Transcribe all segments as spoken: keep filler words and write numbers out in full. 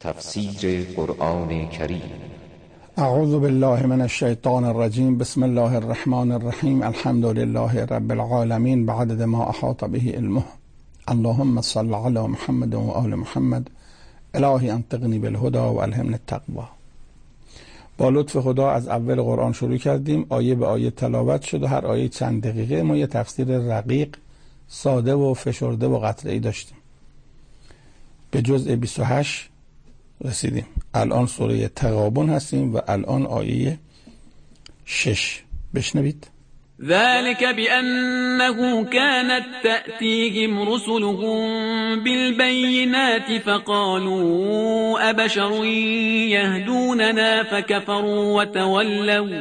تفسیر قرآن کریم. اعوذ بالله من الشیطان الرجیم. بسم الله الرحمن الرحیم. الحمد لله رب العالمین بعدد ما احاط به علمه. اللهم صل علی محمد و آل محمد. الهی انطقنی بالهدى و الهمنی التقوی. با لطف خدا از اول قرآن شروع کردیم، آیه به آیه تلاوت شد و هر آیه چند دقیقه ما یه تفسیر رقیق، ساده و فشرده و قطعه‌ای داشتیم. به جزء بیست و هشت رسیدیم. الان سوره تغابن هستیم و الان آیه شش. بشنوید. ذلك بأنه كانت تأتيهم رسلهم بالبينات فقالوا أبشر يهدوننا فكفروا وتولوا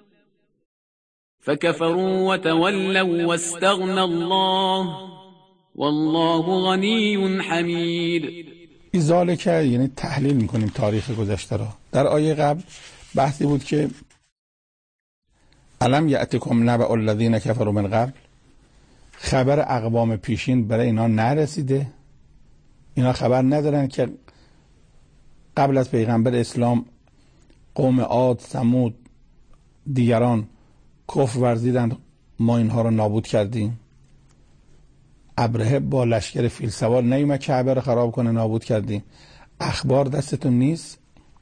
فكفروا وتولوا واستغنى الله والله غني حمید. ذالک یعنی تحلیل میکنیم تاریخ گذشته را. در آیه قبل بحثی بود که الم یأتکم نبأ الذین کفروا من قبل، خبر اقوام پیشین برای اینا نرسیده؟ اینا خبر ندارن که قبل از پیغمبر اسلام قوم عاد، ثمود، دیگران کفر ورزیدند، ما اینها رو نابود کردیم. ابرهه با لشکر فیل سوار نیومد کعبه رو خراب کنه، نابود کردیم. اخبار دستتون نیست؟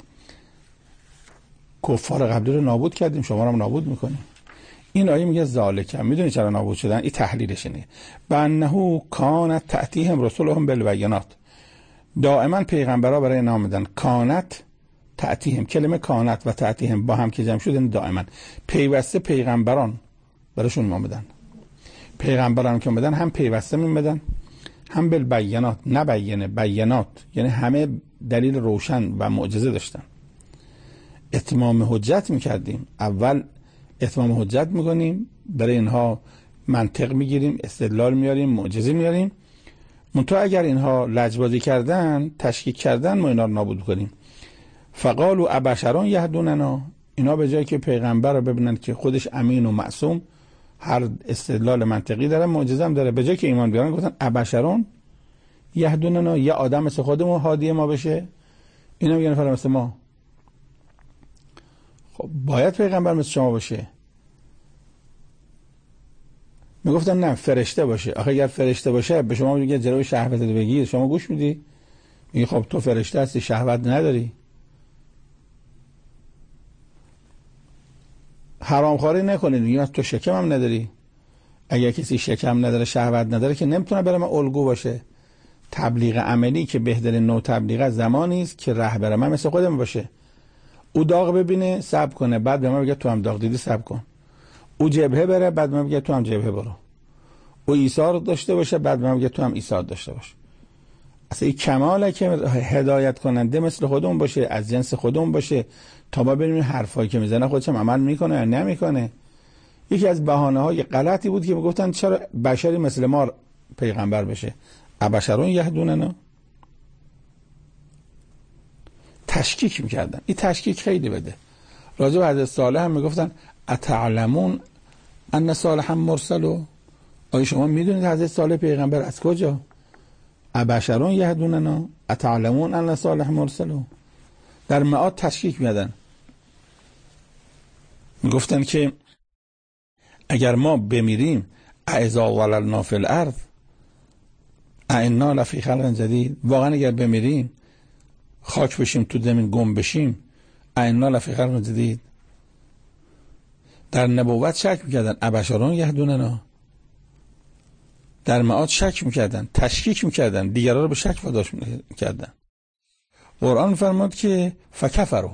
کفار قبلی رو نابود کردیم، شما رو هم نابود میکنیم. این آیه میگه ذالک. میدونی چرا نابود شدن؟ این تحلیلش اینه. بانه کانت تأتیهم رسولهم بالبینات، دائما پیغمبرا برای اینا آمدن. کانت تأتیهم، کلمه کانت و تأتیهم با هم که جمع شدن دائما پیوسته پیغمبران براشون آمدن. پیغمبران که اومدن هم پیوسته میمدن هم بالبینات، نبینه بینات یعنی همه دلیل روشن و معجزه داشتن. اتمام حجت میکردیم. اول اتمام حجت میکنیم، برای اینها منطق میگیریم، استدلال میاریم، معجزه میاریم. منتها اگر اینها لجبازی کردن، تشکیک کردن، ما اینا رو نابود کنیم. فقالوا ابشرون یهدوننا، اینا به جایی که پیغمبر رو ببینن که خودش امین و معصوم، هر استدلال منطقی داره، معجزه هم داره، به جای که ایمان بیارن گفتن ابشرون یهدوننا، یه آدم مثل خودمون هادی ما بشه. اینا میگن فرام مثل ما. خب باید پیغمبر مثل شما باشه. میگفتن نه فرشته باشه. آخه اگر فرشته باشه به شما میگه جلوی شهوت رو بگیر، شما گوش میدی؟ میگه خب تو فرشته هستی، شهوت نداری. حرامخواری نکنید، میگه تو شکم هم نداری. اگر کسی شکم نداره، شهوت نداره، که نمیتونه برای من الگو باشه. تبلیغ عملی که بهترین نوع تبلیغ زمانی است که رهبر من مثل خودم باشه. او داغ ببینه صبر کنه، بعد به من بگه تو هم داغ دیدی صبر کن. او جبهه بره، بعد به من بگه تو هم جبهه برو. او ایثار داشته باشه، بعد به من بگه تو هم ایثار داشته باش. اصلا این کماله که هدایت کننده مثل خودمون باشه، از جنس خودمون باشه، تا ما ببینیم حرفایی که میزنه خودش هم عمل میکنه یا نمیکنه. یکی از بهانه‌های غلطی بود که میگفتن چرا بشری مثل ما پیغمبر بشه. ابشرون یهدوننا، تشکیک میکردن. این تشکیک خیلی بده. راجع به حضرت صالح هم میگفتن اتعلمون ان صالح مرسل، آیا شما میدونید حضرت صالح پیغمبر از کجا؟ ابشرون یهدوننا اتعلمون ان صالح مرسل. در معاد تشکیک میدن، میگفتن که اگر ما بمیریم اذا وللنا فی الارض ائنا لفی خلق جدید، واقعا اگر بمیریم خاک بشیم تو زمین گم بشیم، ائنا لفی خلق جدید. در نبوت شک میکردن ابشرون یهدوننا، در معاد شک میکردن، تشکیک میکردن، دیگران رو به شک واداش میکردن. قرآن فرمود که فکفروا،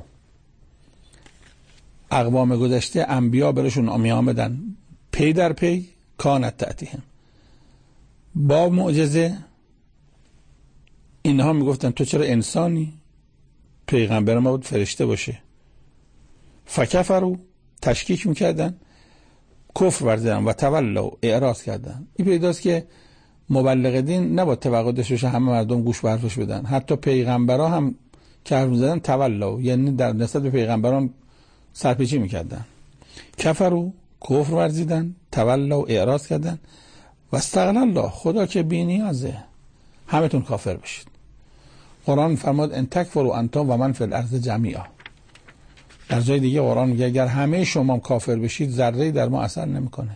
اقوام گذشته انبیا برشون می آمدن پی در پی، کانت تأتیهم، با معجزه. اینها میگفتن تو چرا انسانی؟ پیغمبر ما بود فرشته باشه. فکفروا، تشکیک میکردن، کفر ورزیدن و تولوا، اعراض کردن. این پیداست که مبلغ دین نباید توقع داشته باشه همه مردم گوش به حرفش بدن. حتی پیغمبرا هم که حرف می‌زدن تولوا، یعنی در نسبت به پیغمبران سرپیچی میکردن. کفروا، کفر ورزیدن، تولوا، اعراض کردن. و استغنى الله، خدا که بی نیازه، همتون کافر بشید. قرآن فرمود ان تکفروا انتم و من فی الارض جمیعا. در جای دیگه قرآن میگه اگر همه شما کافر بشید ذره‌ای در ما اثر نمیکنه.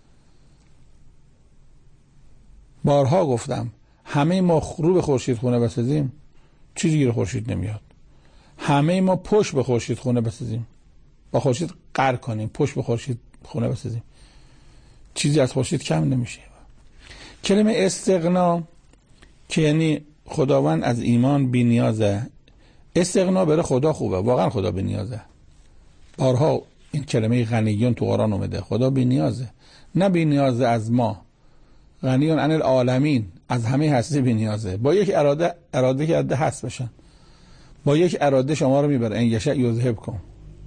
بارها گفتم همه ما رو به خورشید خونه بسازیم چیزی گیر خورشید نمیاد. همه ما پشت به خورشید خونه بسازیم، با خورشید قهر کنیم، پشت به خورشید خونه بسازیم، چیزی از خورشید کم نمیشه. کلمه استغنا که یعنی خداوند از ایمان بی نیازه. استغنا برای خدا خوبه، واقعا خدا بی نیازه. بارها این کلمه غنیون تو قرآن اومده. خدا بی نیازه، نه بی نیازه از ما. غنیون عن العالمین، از همه هستی بی نیازه. با یک اراده اراده که عده هست بشن، با یک اراده شما رو میبره. ان یشاء یذهبکم.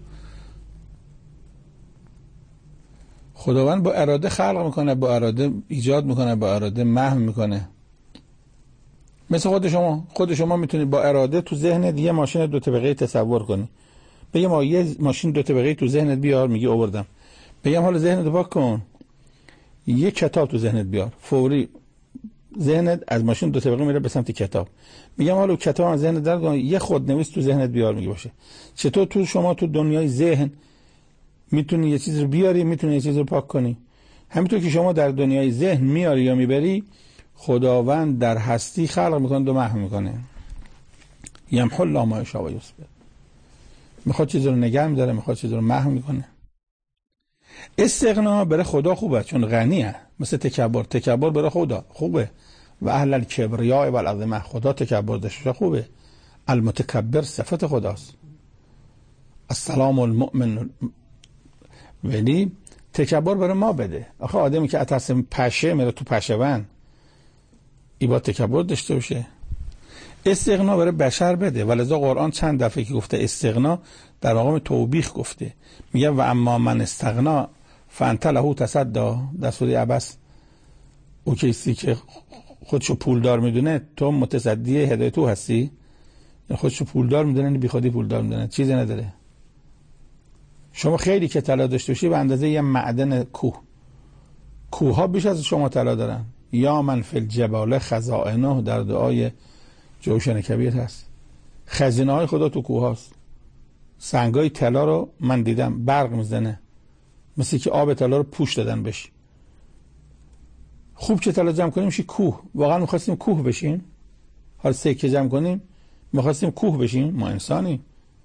خداوند با اراده خلق میکنه، با اراده ایجاد میکنه، با اراده محو میکنه. مثل خود شما خود شما میتونید با اراده تو ذهنت یه ماشین دو طبقه‌ای تصور کنی. بگم ما یه ماشین دو طبقه‌ای تو ذهنت بیار، میگی آوردم. بگم حالا ذهنت رو پاک کن، یه کتاب تو ذهنت بیار، فوری ذهنت از ماشین دو طبقه میره به سمت کتاب. میگم حالا کتاب از ذهنت در کن، یه خودنویس تو ذهنت بیار، میگه باشه. چطور تو شما تو دنیای ذهن میتونی یه چیز رو بیاری، میتونی یه چیز رو پاک کنی؟ همینطور که شما در دنیای ذهن میاری یا میبری، خداوند در هستی خلق میکنه و محو میکنه. یمحو الله ما یشاء و یثبت. میخواد چیز رو نگه میداره، میخواد چیز رو محو میکنه. استغنا برای خدا خوبه چون غنیه. مثل تکبر، تکبر برای خدا خوبه. و اهل الکبریاء و العظمه، خدا تکبر داشته خوبه. المتکبر صفت خداست. السلام المؤمن. ولی تکبر برای ما بده. آخه آدمی که اترس پشه میره تو پشه‌ون، این با تکبر داشته باشه. استغنا برای بشر بده. ولذا قرآن چند دفعه که گفته استغنا در مقام توبیخ گفته. میگه و اما من استغنا فانت له تصدی. در سوره عبس او کسی که خودشو پولدار میدونه تو متصدی هدایت او هستی. خودشو پولدار میدونه، بی خودی پولدار میدونه، چیزی نداره. شما خیلی که طلا داشته باشی به اندازه یه معدن کوه، کوه ها بیش از شما طلا دارن. یا من فی الجبال خزائنه در دعای جوشن کبیر هست. خزینه های خدا تو کوه هاست. سنگای طلا رو من دیدم برق میزنه، مثل که آب طلا رو پوش دادن بهش. خوب که طلا جمع کنیم میشه کوه. واقعا می‌خواستیم کوه بشیم؟ حالا سکه جمع کنیم می‌خواستیم کوه بشیم؟ ما انسانی.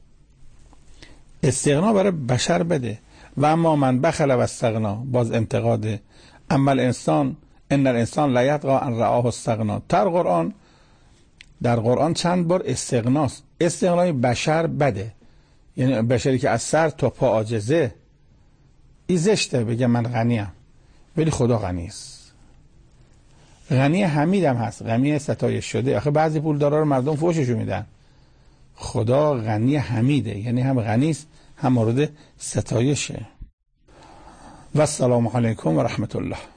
استغنا برای بشر بده. و اما من بخل و استغنا، باز انتقاده. اما الانسان ان الانسان لا یطغى ان رآه استغنا. در قرآن در قرآن چند بار استغناست. استغنای بشر بده، یعنی بشری که از سر تا پا عاجزه. این زشته بگه من غنیم، ولی خدا غنی است. غنی حمید هم هست، غنی ستایش شده. آخه بعضی پولدارا رو مردم فوششو میدن. خدا غنی حمیده، یعنی هم غنی است هم مورد ستایشه. و السلام علیکم و رحمت الله.